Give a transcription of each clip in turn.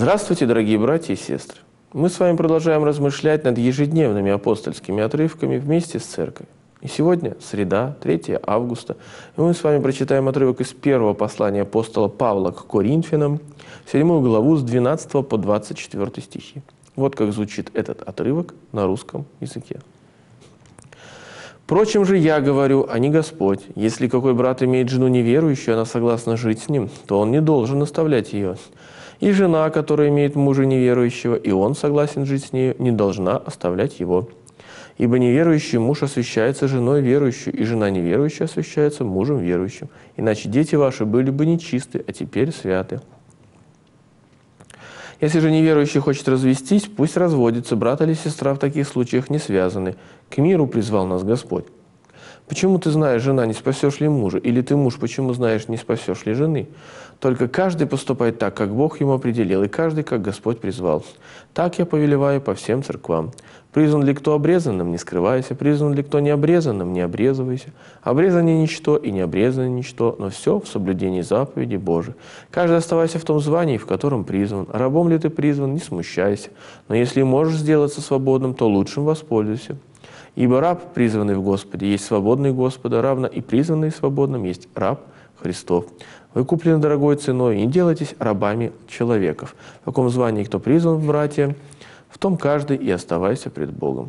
Здравствуйте, дорогие братья и сестры! Мы с вами продолжаем размышлять над ежедневными апостольскими отрывками вместе с Церковью. И сегодня среда, 3 августа, и мы с вами прочитаем отрывок из первого послания апостола Павла к Коринфянам, 7 главу с 12 по 24 стихи. Вот как звучит этот отрывок на русском языке. «Впрочем же я говорю, а не Господь. Если какой брат имеет жену неверующую, она согласна жить с ним, то он не должен оставлять ее. И жена, которая имеет мужа неверующего, и он согласен жить с нею, не должна оставлять его. Ибо неверующий муж освящается женой верующей, и жена неверующая освящается мужем верующим. Иначе дети ваши были бы нечисты, а теперь святы. Если же неверующий хочет развестись, пусть разводится, брат или сестра в таких случаях не связаны. К миру призвал нас Господь. Почему ты знаешь, жена, не спасешь ли мужа? Или ты, муж, почему знаешь, не спасешь ли жены? Только каждый поступает так, как Бог ему определил, и каждый, как Господь призвал. Так я повелеваю по всем церквам. Призван ли кто обрезанным, не скрывайся. Призван ли кто не обрезанным, не обрезывайся. Обрезание ничто и не обрезание ничто, но все в соблюдении заповеди Божией. Каждый оставайся в том звании, в котором призван. Рабом ли ты призван, не смущайся. Но если можешь сделаться свободным, то лучшим воспользуйся. Ибо раб, призванный в Господе, есть свободный Господа, равно и призванный свободным есть раб Христов. Вы куплены дорогой ценой, и не делайтесь рабами человеков. В каком звании кто призван в братья, в том каждый и оставайся пред Богом».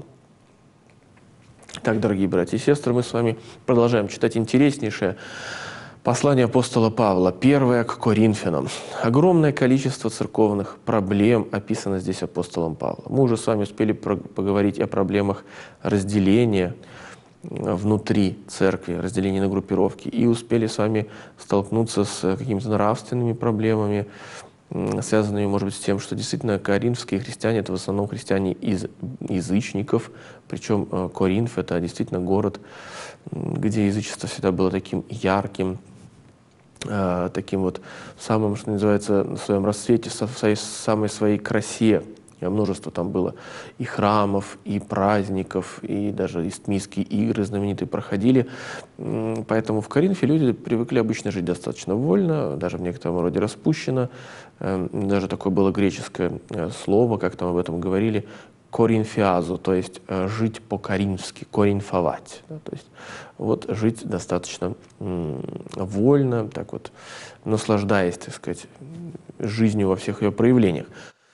Так, дорогие братья и сестры, мы с вами продолжаем читать интереснейшее послание апостола Павла, первое к Коринфянам. Огромное количество церковных проблем описано здесь апостолом Павлом. Мы уже с вами успели поговорить о проблемах разделения внутри церкви, разделения на группировки, и успели с вами столкнуться с какими-то нравственными проблемами, связанными, может быть, с тем, что действительно коринфские христиане — это в основном христиане из язычников, причем Коринф — это действительно город, где язычество всегда было таким ярким, таким вот самым, что называется, в своем расцвете, в самой своей красе. Множество там было и храмов, и праздников, и даже истмийские игры знаменитые проходили. Поэтому в Коринфе люди привыкли обычно жить достаточно вольно, даже в некотором роде распущенно. Даже такое было греческое слово, как там об этом говорили, коринфиазу, то есть жить по-коринфски, коринфовать. Да, то есть вот жить достаточно вольно, так вот наслаждаясь, так сказать, жизнью во всех ее проявлениях.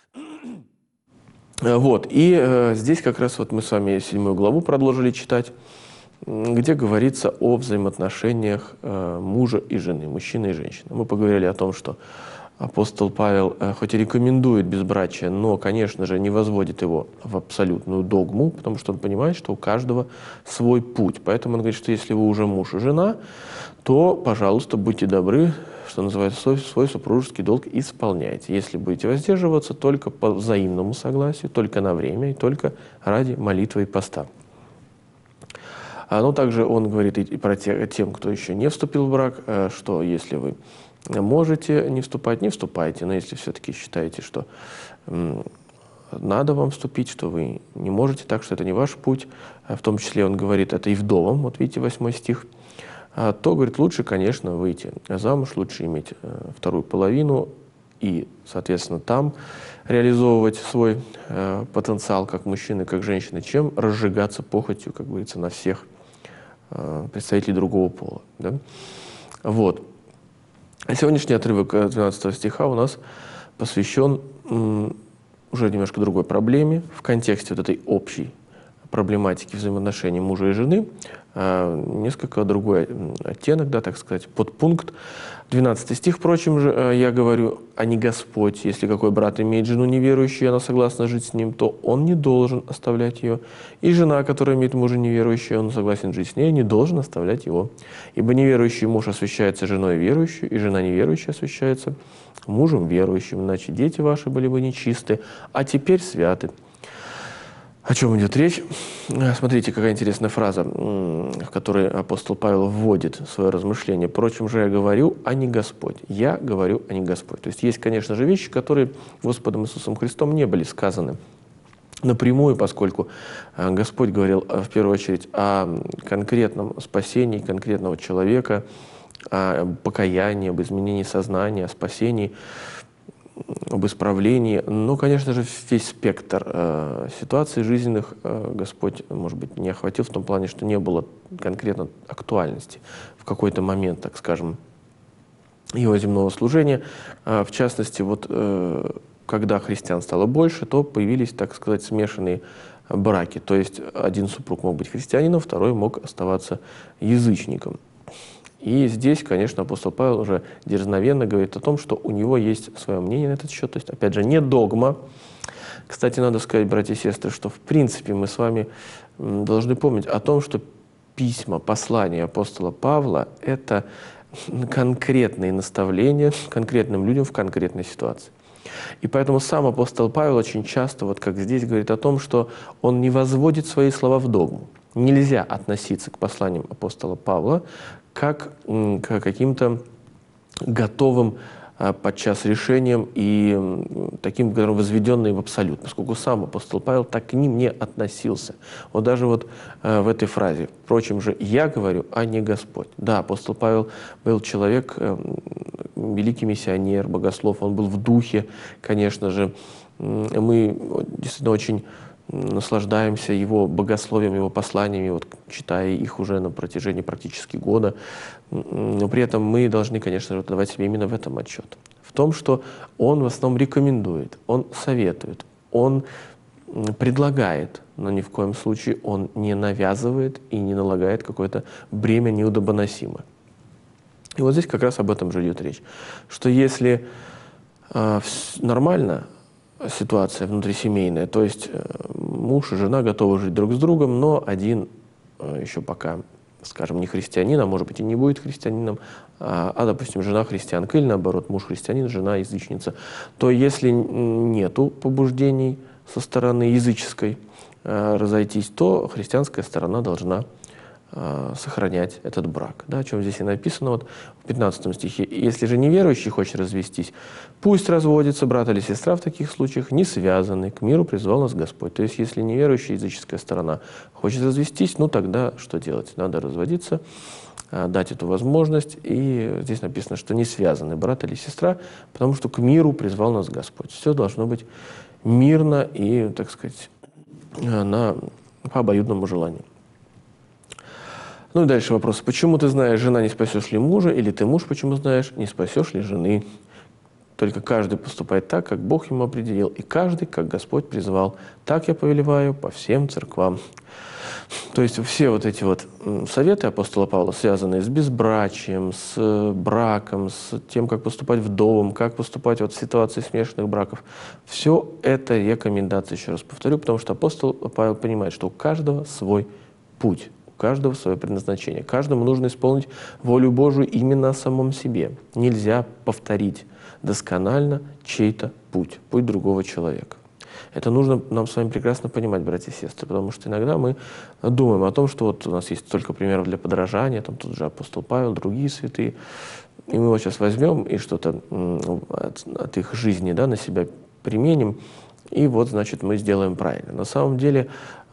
Вот, и здесь как раз вот мы с вами 7 главу продолжили читать, где говорится о взаимоотношениях мужа и жены, мужчины и женщины. Мы поговорили о том, что апостол Павел хоть и рекомендует безбрачие, но, конечно же, не возводит его в абсолютную догму, потому что он понимает, что у каждого свой путь. Поэтому он говорит, что если вы уже муж и жена, то, пожалуйста, будьте добры, что называется, свой супружеский долг исполняйте. Если будете воздерживаться, только по взаимному согласию, только на время и только ради молитвы и поста. Но также он говорит и про тем, кто еще не вступил в брак, что если вы можете не вступать, не вступайте. Но если все-таки считаете, что надо вам вступить, что вы не можете, так что это не ваш путь, в том числе он говорит это и вдовам, вот видите, 8 стих, то, говорит, лучше, конечно, выйти замуж, лучше иметь вторую половину и, соответственно, там реализовывать свой потенциал как мужчины, как женщины, чем разжигаться похотью, как говорится, на всех представителей другого пола. Да? Вот. А сегодняшний отрывок 12 стиха у нас посвящен уже немножко другой проблеме в контексте вот этой общей проблематики взаимоотношений мужа и жены, несколько другой оттенок, да, так сказать, подпункт. 12 стих, впрочем же, я говорю, а не Господь. Если какой брат имеет жену неверующую, и она согласна жить с ним, то он не должен оставлять ее. И жена, которая имеет мужа неверующего, он согласен жить с ней, не должен оставлять его. Ибо неверующий муж освящается женой верующей, и жена неверующая освящается мужем верующим. Иначе дети ваши были бы нечисты, а теперь святы. О чем идет речь? Смотрите, какая интересная фраза, в которой апостол Павел вводит свое размышление. «Впрочем же я говорю, а не Господь». Я говорю, а не Господь. То есть есть, конечно же, вещи, которые Господом Иисусом Христом не были сказаны напрямую, поскольку Господь говорил в первую очередь о конкретном спасении конкретного человека, о покаянии, об изменении сознания, о спасении об исправлении. Но, конечно же, весь спектр ситуаций жизненных Господь, может быть, не охватил в том плане, что не было конкретно актуальности в какой-то момент, так скажем, его земного служения. В частности, вот когда христиан стало больше, то появились, так сказать, смешанные браки. То есть один супруг мог быть христианином, второй мог оставаться язычником. И здесь, конечно, апостол Павел уже дерзновенно говорит о том, что у него есть свое мнение на этот счет. То есть, опять же, не догма. Кстати, надо сказать, братья и сестры, что в принципе мы с вами должны помнить о том, что письма, послания апостола Павла — это конкретные наставления конкретным людям в конкретной ситуации. И поэтому сам апостол Павел очень часто, вот как здесь, говорит о том, что он не возводит свои слова в догму. Нельзя относиться к посланиям апостола Павла как к каким-то готовым подчас решениям и таким, возведенным в абсолют, поскольку сам апостол Павел так к ним не относился. Вот даже вот в этой фразе: «Впрочем же, я говорю, а не Господь». Да, апостол Павел был человек, великий миссионер, богослов, он был в духе, конечно же. Мы действительно очень наслаждаемся его богословием, его посланиями, вот, читая их уже на протяжении практически года. Но при этом мы должны, конечно же, давать себе именно в этом отчет. В том, что он в основном рекомендует, он советует, он предлагает, но ни в коем случае он не навязывает и не налагает какое-то бремя неудобоносимое. И вот здесь как раз об этом же идет речь. Что если нормально ситуация внутрисемейная, то есть муж и жена готовы жить друг с другом, но один еще пока, скажем, не христианин, а может быть и не будет христианином, допустим, жена христианка, или наоборот, муж христианин, жена язычница, то если нету побуждений со стороны языческой разойтись, то христианская сторона должна сохранять этот брак. Да, о чем здесь и написано вот в 15 стихе. «Если же неверующий хочет развестись, пусть разводится, брат или сестра в таких случаях не связаны, к миру призвал нас Господь». То есть если неверующая языческая сторона хочет развестись, ну тогда что делать? Надо разводиться, дать эту возможность. И здесь написано, что не связаны брат или сестра, потому что к миру призвал нас Господь. Все должно быть мирно и, так сказать, по обоюдному желанию. Ну и дальше вопрос. Почему ты знаешь, жена, не спасешь ли мужа, или ты муж, почему знаешь, не спасешь ли жены? Только каждый поступает так, как Бог ему определил, и каждый, как Господь призвал. Так я повелеваю по всем церквам. То есть все вот эти вот советы апостола Павла, связанные с безбрачием, с браком, с тем, как поступать вдовам, как поступать вот в ситуации смешанных браков, все это рекомендации, еще раз повторю, потому что апостол Павел понимает, что у каждого свой путь. Каждого свое предназначение. Каждому нужно исполнить волю Божию именно о самом себе. Нельзя повторить досконально чей-то путь, путь другого человека. Это нужно нам с вами прекрасно понимать, братья и сестры, потому что иногда мы думаем о том, что вот у нас есть столько примеров для подражания, там тот же апостол Павел, другие святые, и мы его сейчас возьмем и что-то от их жизни, да, на себя применим, и вот, значит, мы сделаем правильно. На самом деле,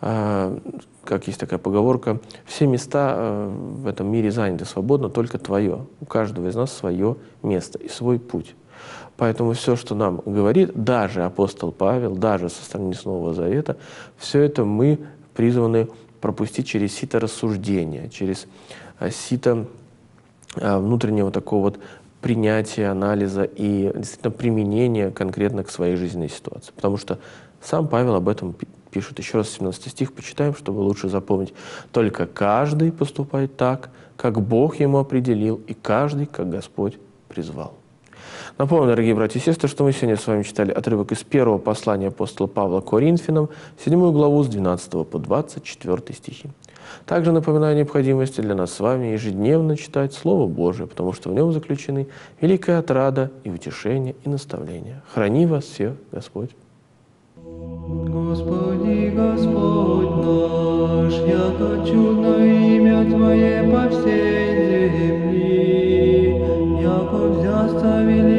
как есть такая поговорка, все места в этом мире заняты свободно, только твое. У каждого из нас свое место и свой путь. Поэтому все, что нам говорит, даже апостол Павел, даже со стороны Нового Завета, все это мы призваны пропустить через сито рассуждения, через сито внутреннего такого вот принятия, анализа и действительно применения конкретно к своей жизненной ситуации. Потому что сам Павел об этом пишет. Еще раз 17 стих почитаем, чтобы лучше запомнить. «Только каждый поступает так, как Бог ему определил, и каждый, как Господь призвал». Напомню, дорогие братья и сестры, что мы сегодня с вами читали отрывок из первого послания апостола Павла к Коринфянам, 7 главу с 12 по 24 стихи. Также напоминаю о необходимости для нас с вами ежедневно читать Слово Божие, потому что в нем заключены великая отрада и утешение, и наставление. Храни вас всех Господь. Господи, Господь наш, яко чудно имя Твое по всей земли, яко взяста великая